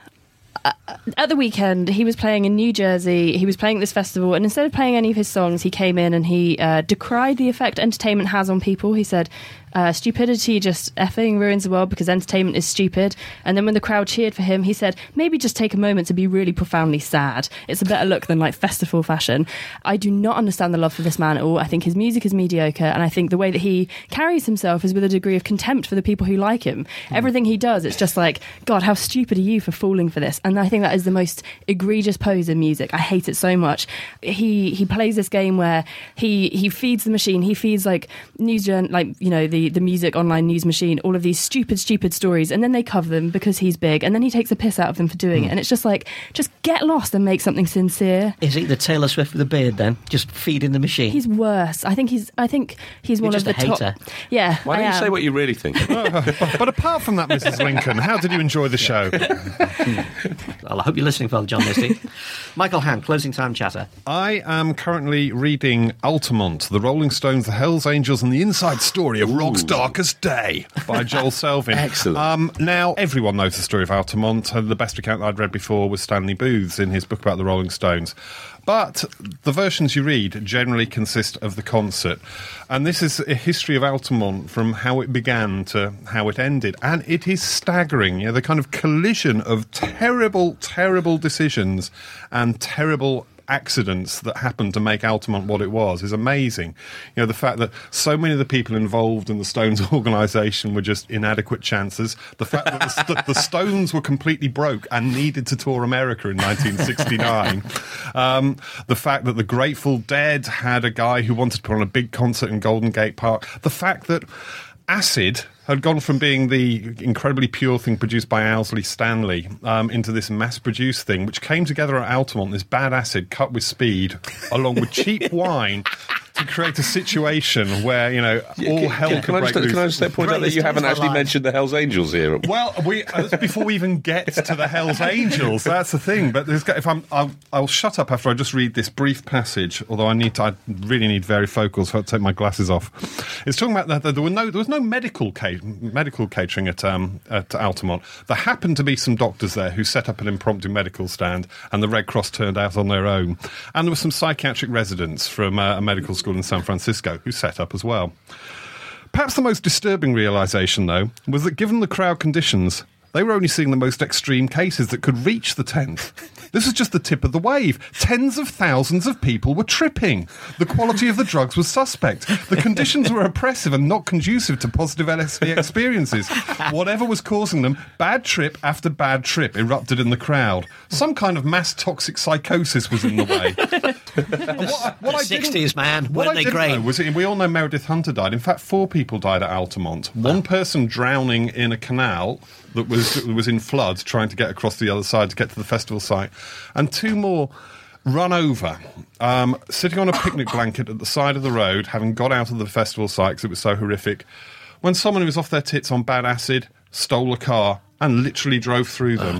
At the weekend, he was playing in New Jersey. He was playing at this festival, and instead of playing any of his songs, he came in and he decried the effect entertainment has on people. He said, stupidity just effing ruins the world because entertainment is stupid. And then when the crowd cheered for him, he said, maybe just take a moment to be really profoundly sad. It's a better look than festival fashion. I do not understand the love for this man at all. I think his music is mediocre, and I think the way that he carries himself is with a degree of contempt for the people who like him. Everything he does, it's just God, how stupid are you for falling for this? And I think that is the most egregious pose in music. I hate it so much. He plays this game where he feeds the machine. He feeds news the music online news machine all of these stupid stories, and then they cover them because he's big, and then he takes a piss out of them for doing it. And it's just just get lost and make something sincere. Is he the Taylor Swift with a beard then? Just feeding the machine? He's worse. I think he's You're one just of the a top. hater. Yeah. Why don't you say what you really think? But apart from that, Mrs. Lincoln, how did you enjoy the show? Well, I hope you're listening, Father John Misty. Michael Hand, Closing Time Chatter. I am currently reading Altamont, The Rolling Stones, The Hells Angels, and the Inside Story of Rock's Darkest Day by Joel Selvin. Excellent. Now, everyone knows the story of Altamont. The best account I'd read before was Stanley Booth's in his book about the Rolling Stones. But the versions you read generally consist of the concert. And this is a history of Altamont from how it began to how it ended. And it is staggering, the kind of collision of terrible, terrible decisions and terrible accidents that happened to make Altamont what it was is amazing. The fact that so many of the people involved in the Stones organisation were just inadequate chances. The fact that the Stones were completely broke and needed to tour America in 1969. The fact that the Grateful Dead had a guy who wanted to put on a big concert in Golden Gate Park. The fact that Acid had gone from being the incredibly pure thing produced by Owsley Stanley into this mass-produced thing, which came together at Altamont, this bad acid cut with speed, along with cheap wine, to to create a situation where, all hell could break loose. Can I just point out that you haven't actually mentioned the Hells Angels here? Well, that's before we even get to the Hells Angels. That's the thing. But I'll shut up after I just read this brief passage. Although I really need varifocals, so I'll take my glasses off. It's talking about that there was no medical catering at Altamont. There happened to be some doctors there who set up an impromptu medical stand, and the Red Cross turned out on their own. And there were some psychiatric residents from a medical school in San Francisco who set up as well. Perhaps the most disturbing realisation, though, was that given the crowd conditions, they were only seeing the most extreme cases that could reach the 10th. This was just the tip of the wave. Tens of thousands of people were tripping. The quality of the drugs was suspect. The conditions were oppressive and not conducive to positive LSD experiences. Whatever was causing them, bad trip after bad trip erupted in the crowd. Some kind of mass toxic psychosis was in the way. What the 60s, man, weren't they great? We all know Meredith Hunter died. In fact, 4 people died at Altamont. One person drowning in a canal that was in flood, trying to get across the other side to get to the festival site, and 2 more run over, sitting on a picnic blanket at the side of the road, having got out of the festival site because it was so horrific, when someone who was off their tits on bad acid stole a car and literally drove through them.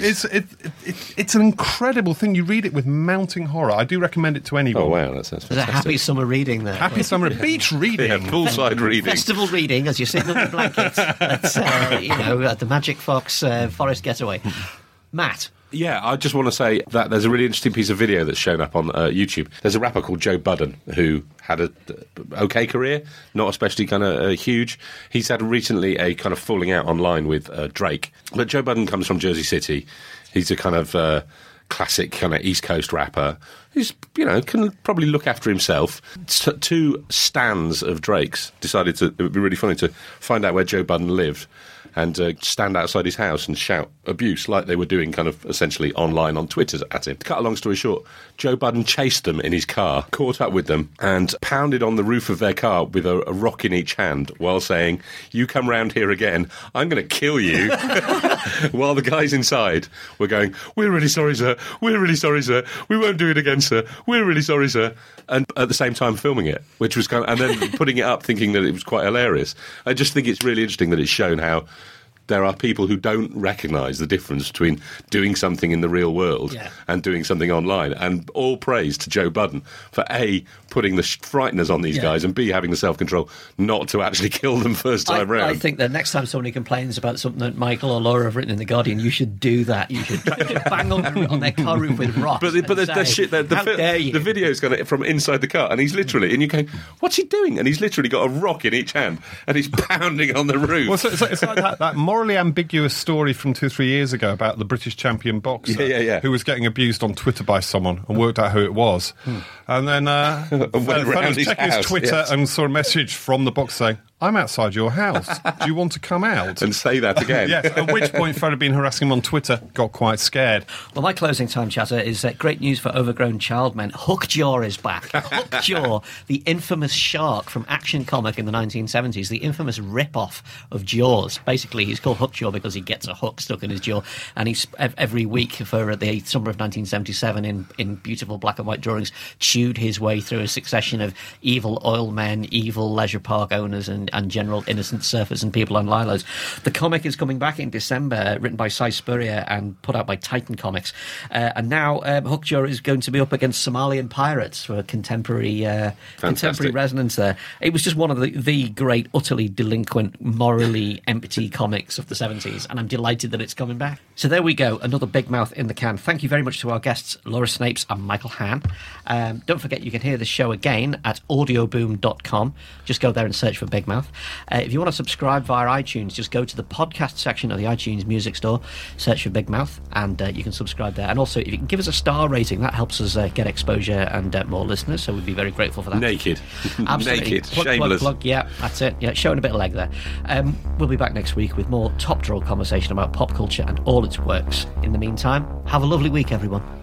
It's an incredible thing. You read it with mounting horror. I do recommend it to anyone. Oh, wow, that sounds fantastic. There's a happy summer reading there. Happy summer beach reading. Yeah, poolside reading. Festival reading as you're sitting on your blanket. That's, at the Magic Fox Forest Getaway. Matt. Yeah, I just want to say that there's a really interesting piece of video that's shown up on YouTube. There's a rapper called Joe Budden who had a okay career, not especially kind of huge. He's had recently a kind of falling out online with Drake. But Joe Budden comes from Jersey City. He's a kind of classic kind of East Coast rapper who's, can probably look after himself. 2 stans of Drake's decided it would be really funny to find out where Joe Budden lived and stand outside his house and shout abuse like they were doing kind of essentially online on Twitter at him. To cut a long story short, Joe Budden chased them in his car, caught up with them and pounded on the roof of their car with a rock in each hand while saying, "You come round here again, I'm going to kill you." While the guys inside were going, "We're really sorry, sir. We're really sorry, sir. We won't do it again, sir. We're really sorry, sir." And at the same time filming it, which was kind of, and then putting it up thinking that it was quite hilarious. I just think it's really interesting that it's shown how there are people who don't recognise the difference between doing something in the real world and doing something online. And all praise to Joe Budden for A, putting the frighteners on these guys, and B, having the self-control not to actually kill them first time round. I think that next time somebody complains about something that Michael or Laura have written in The Guardian, you should do that. You should bang on their car roof with rocks. But the video's got it from inside the car, and he's literally, and you go, "What's he doing?" And he's literally got a rock in each hand, and he's pounding on the roof. Well, so it's like that morally ambiguous story from 2 or 3 years ago about the British champion boxer who was getting abused on Twitter by someone and worked out who it was. And then checked his Twitter and saw a message from the boxer saying, "I'm outside your house. Do you want to come out?" And say that again. Yes, at which point Fred had been harassing him on Twitter, got quite scared. Well, my closing time chatter is great news for overgrown child men. Hookjaw is back. Hookjaw, the infamous shark from Action Comic in the 1970s, the infamous rip-off of Jaws. Basically, he's called Hookjaw because he gets a hook stuck in his jaw, and he's every week for the summer of 1977 in beautiful black and white drawings, chewed his way through a succession of evil oil men, evil leisure park owners, and general innocent surfers and people on lilos. The comic is coming back in December, written by Cy Spurrier and put out by Titan Comics. And now Hookjaw is going to be up against Somalian pirates for contemporary resonance there. It was just one of the great, utterly delinquent, morally empty comics of the 70s, and I'm delighted that it's coming back. So there we go, another Big Mouth in the can. Thank you very much to our guests, Laura Snapes and Michael Hann. Don't forget you can hear the show again at audioboom.com. Just go there and search for Big Mouth. If you want to subscribe via iTunes, just go to the podcast section of the iTunes Music Store, search for Big Mouth, and you can subscribe there. And also, if you can give us a star rating, that helps us get exposure and more listeners, so we'd be very grateful for that. Naked. Absolutely. Naked. Plug, Shameless. plug. Yeah, that's it. Yeah, showing a bit of leg there. We'll be back next week with more top-drawer conversation about pop culture and all its works. In the meantime, have a lovely week, everyone.